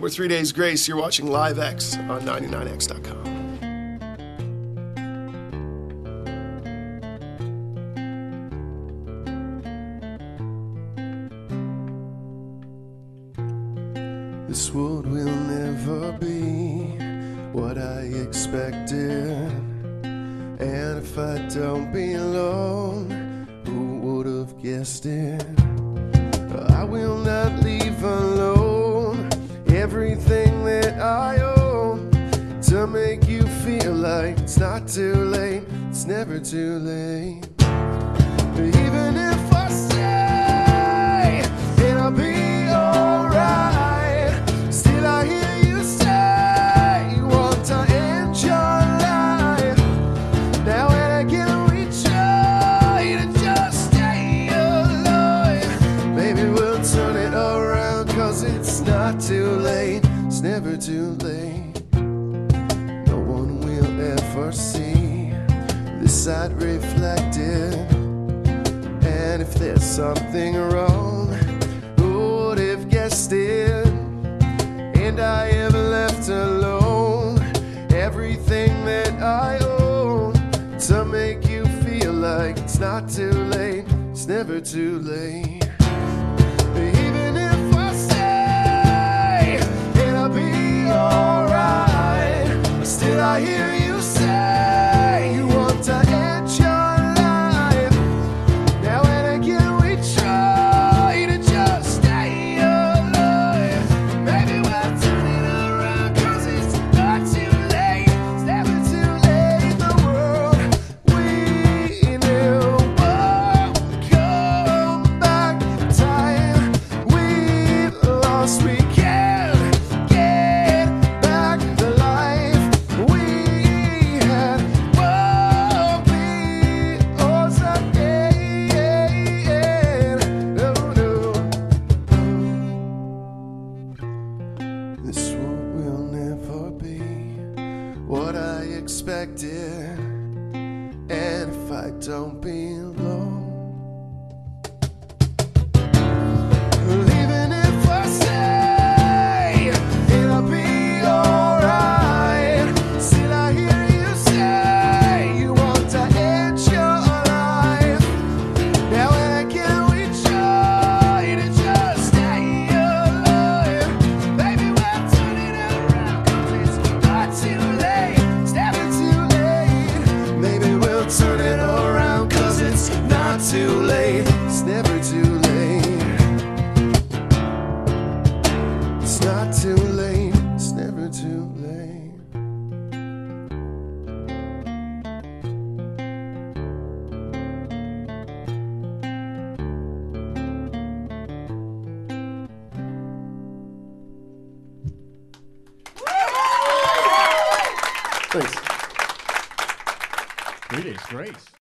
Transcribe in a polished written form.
We're 3 Days Grace. You're watching Live X on 99x.com. This world will never be what I expected. And if I don't belong, who would have guessed it? I will not leave alone everything that I own to make you feel like it's not too late, it's never too late. Even if I say it'll be alright, still I hear you say you want to end your life. Now when I can reach you to just stay alive, maybe we'll turn it around, cause it's not too late, it's never too late. No one will ever see this side reflected, and if there's something wrong, who would have guessed it? And I am left alone, everything that I own, to make you feel like it's not too late, it's never too late. Even if I say it'll be alright, still I hear you say you want to end your life. Now when again we try to just stay alive, maybe we'll turn it around, cause it's not too late, it's never too late. The world we knew won't come back. Time we've lost, we can't get back. The life we had won't be ours again. No, no. This world will never be what I expected, and if I don't belong, even if I say it'll be alright, still I hear you say you want to end your life. Now when again we try to just stay alive, maybe we'll turn it around, cause it's not too late, it's never too late. Maybe we'll turn it around, cause it's not too late, it's never too late. It's not too late, it's never too late. Thanks. 3 Days Grace.